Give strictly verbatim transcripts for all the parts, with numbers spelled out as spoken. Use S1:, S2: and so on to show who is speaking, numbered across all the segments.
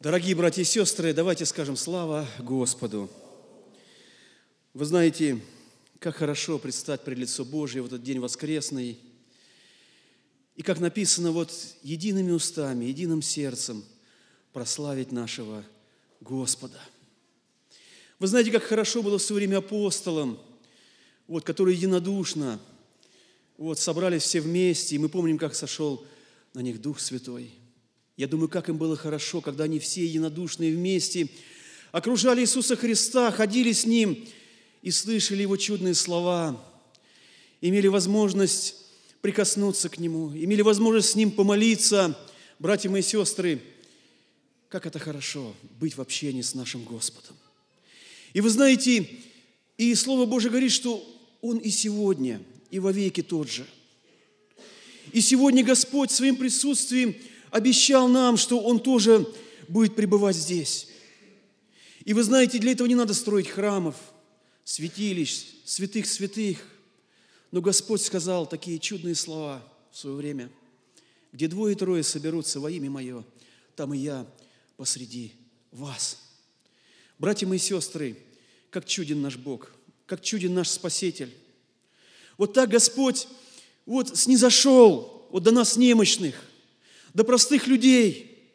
S1: Дорогие братья и сестры, давайте скажем слава Господу. Вы знаете, как хорошо предстать пред лицо Божие в этот день воскресный. И как написано, вот едиными устами, единым сердцем прославить нашего Господа. Вы знаете, как хорошо было в свое время апостолам, вот, которые единодушно вот, собрались все вместе, и мы помним, как сошел на них Дух Святой. Я думаю, как им было хорошо, когда они все единодушные вместе окружали Иисуса Христа, ходили с Ним и слышали Его чудные слова, имели возможность прикоснуться к Нему, имели возможность с Ним помолиться. Братья мои и сестры, как это хорошо быть в общении с нашим Господом. И вы знаете, и Слово Божие говорит, что Он и сегодня, и вовеки тот же. И сегодня Господь своим присутствием обещал нам, что Он тоже будет пребывать здесь. И вы знаете, для этого не надо строить храмов, святилищ, святых святых. Но Господь сказал такие чудные слова в свое время. Где двое-трое соберутся во имя Мое, там и Я посреди вас. Братья мои и сестры, как чуден наш Бог, как чуден наш Спаситель. Вот так Господь вот снизошел вот до нас немощных, до простых людей.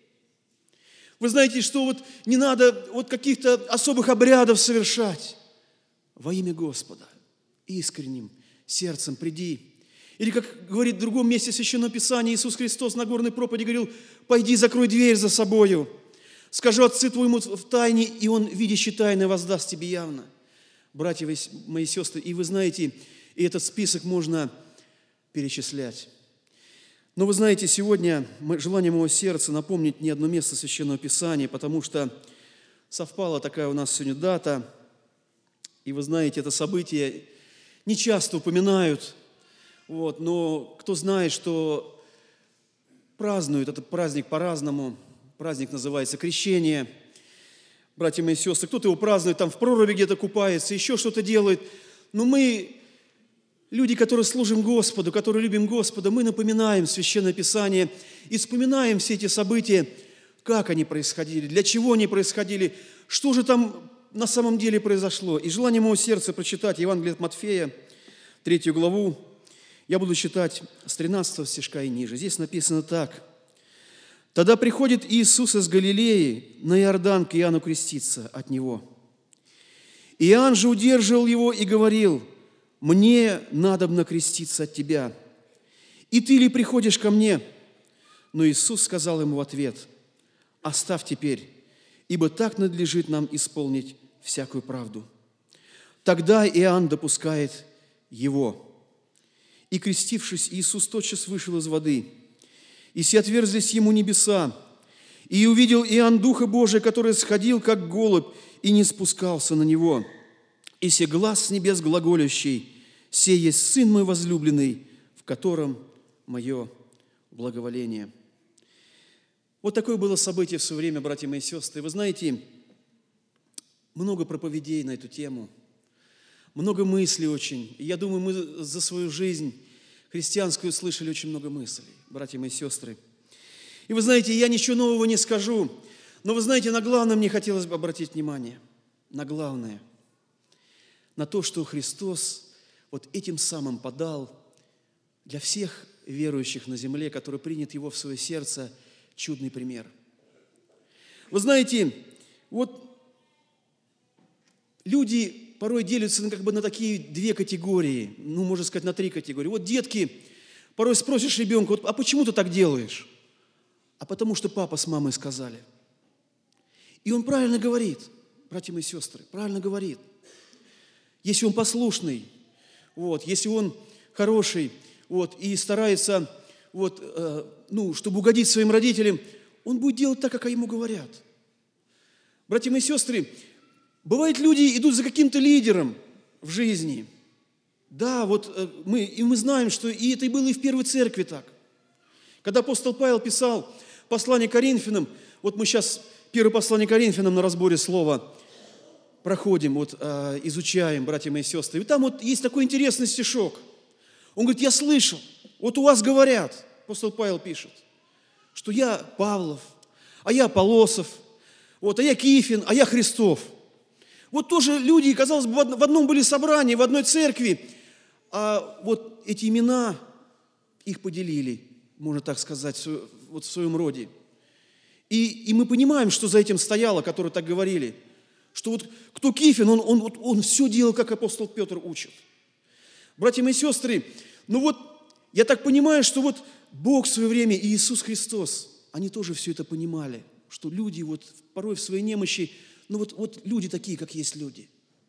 S1: Вы знаете, что вот не надо вот каких-то особых обрядов совершать. Во имя Господа, искренним сердцем приди. Или, как говорит в другом месте Священного Писания, Иисус Христос на горной проповеди говорил: «Пойди, закрой дверь за собою, скажу Отцу твоему в тайне, и Он, видящий тайное, воздаст тебе явно». Братья мои сестры, и вы знаете, и этот список можно перечислять. Но вы знаете, сегодня желание моего сердца напомнить не одно место Священного Писания, потому что совпала такая у нас сегодня дата, и вы знаете, это событие не часто упоминают, вот, но кто знает, что празднуют этот праздник по-разному. Праздник называется Крещение. Братья мои и сестры, кто-то его празднует, там в проруби где-то купается, еще что-то делает. Но мы, люди, которые служим Господу, которые любим Господа, мы напоминаем Священное Писание и вспоминаем все эти события, как они происходили, для чего они происходили, что же там на самом деле произошло. И желание моего сердца прочитать Евангелие от Матфея, третью главу, я буду читать с тринадцатого стишка и ниже. Здесь написано так. «Тогда приходит Иисус из Галилеи на Иордан к Иоанну креститься от Него. Иоанн же удерживал Его и говорил: мне надобно креститься от Тебя, и Ты ли приходишь ко мне? Но Иисус сказал ему в ответ: оставь теперь, ибо так надлежит нам исполнить всякую правду. Тогда Иоанн допускает Его. И, крестившись, Иисус тотчас вышел из воды, и сеотверзлись ему небеса, и увидел Иоанн Духа Божия, который сходил, как голубь, и не спускался на него. И се глас с небес глаголящий: сей есть Сын мой возлюбленный, в котором мое благоволение». Вот такое было событие в свое время, братья мои и сестры. Вы знаете, много проповедей на эту тему, много мыслей очень. И я думаю, мы за свою жизнь христианскую слышали очень много мыслей, братья мои и сестры. И вы знаете, я ничего нового не скажу, но вы знаете, на главное мне хотелось бы обратить внимание. На главное. На то, что Христос вот этим самым подал для всех верующих на земле, которые принят Его в свое сердце, чудный пример. Вы знаете, вот люди порой делятся как бы на такие две категории, ну, можно сказать, на три категории. Вот детки, порой спросишь ребенка: вот, а почему ты так делаешь? А потому что папа с мамой сказали. И он правильно говорит, братья мои и сестры, правильно говорит. Если он послушный, вот, если он хороший, вот, и старается, вот, э, ну, чтобы угодить своим родителям, он будет делать так, как ему говорят. Братья мои и сестры, бывает, люди идут за каким-то лидером в жизни. Да, вот э, мы, и мы знаем, что и это и было и в первой церкви так. Когда апостол Павел писал послание Коринфянам, вот мы сейчас первое послание Коринфянам на разборе слова проходим, вот, э, изучаем, братья мои и сестры. И там вот есть такой интересный стишок. Он говорит: я слышал, вот у вас говорят, апостол Павел пишет, что я Павлов, а я Аполосов, Вот, а я Кифин, а я Христов. Вот тоже люди, казалось бы, в одном были собрании, в одной церкви, а вот эти имена, их поделили, можно так сказать, вот в своем роде. И, и мы понимаем, что за этим стояло, которые так говорили, что вот кто Кифин, он, он, он, он все делал, как апостол Петр учит. Братья мои сестры, ну вот я так понимаю, что вот Бог в свое время и Иисус Христос, они тоже все это понимали, что люди вот порой в своей немощи, ну вот, вот люди такие, как есть люди.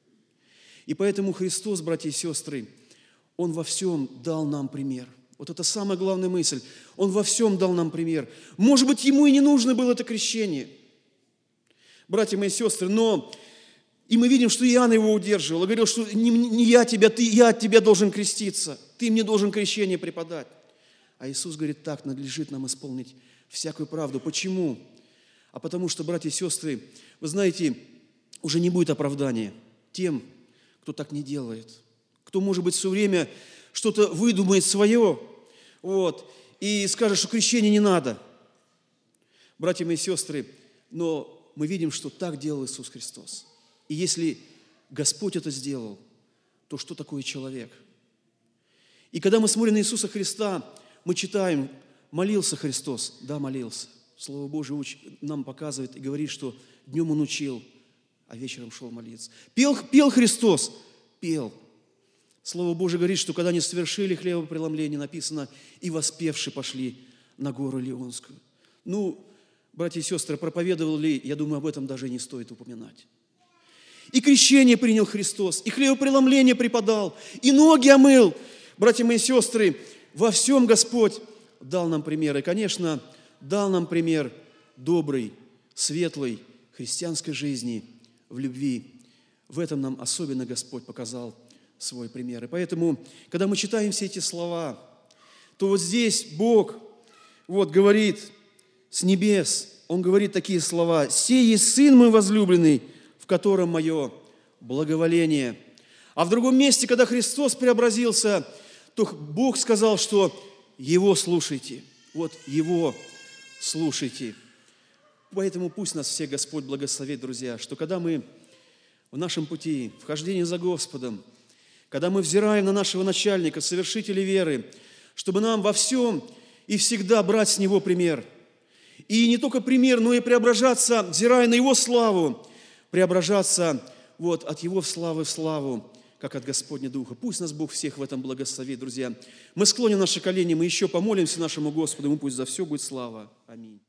S1: И поэтому Христос, братья и сестры, Он во всем дал нам пример. Вот это самая главная мысль. Он во всем дал нам пример. Может быть, Ему и не нужно было это крещение, братья мои сестры, но и мы видим, что Иоанн его удерживал, и говорил, что не, не я тебя, ты, я от тебя должен креститься, ты мне должен крещение преподать. А Иисус говорит, так надлежит нам исполнить всякую правду. Почему? А потому что, братья и сестры, вы знаете, уже не будет оправдания тем, кто так не делает, кто, может быть, все время что-то выдумает свое, вот, и скажет, что крещение не надо. Братья мои сестры, но мы видим, что так делал Иисус Христос. И если Господь это сделал, то что такое человек? И когда мы смотрим на Иисуса Христа, мы читаем, молился Христос. Да, молился. Слово Божие нам показывает и говорит, что днем Он учил, а вечером шел молиться. Пел, пел Христос? Пел. Слово Божие говорит, что когда они совершили хлебопреломление, написано, и воспевши пошли на гору Леонскую. Ну, братья и сестры, проповедовал ли, я думаю, об этом даже не стоит упоминать. И крещение принял Христос, и хлебопреломление преподал, и ноги омыл. Братья мои сестры, во всем Господь дал нам пример. И, конечно, дал нам пример доброй, светлой христианской жизни в любви. В этом нам особенно Господь показал свой пример. И поэтому, когда мы читаем все эти слова, то вот здесь Бог вот говорит с небес, Он говорит такие слова: «Сей есть Сын мой возлюбленный, в котором мое благоволение». А в другом месте, когда Христос преобразился, то Бог сказал, что Его слушайте. Вот Его слушайте. Поэтому пусть нас всех Господь благословит, друзья, что когда мы в нашем пути, в хождении за Господом, когда мы взираем на нашего начальника, совершителя веры, чтобы нам во всем и всегда брать с Него пример. И не только пример, но и преображаться, взирая на Его славу, преображаться вот, от Его славы в славу, как от Господня Духа. Пусть нас Бог всех в этом благословит, друзья. Мы склоним наши колени, мы еще помолимся нашему Господу, Ему пусть за все будет слава. Аминь.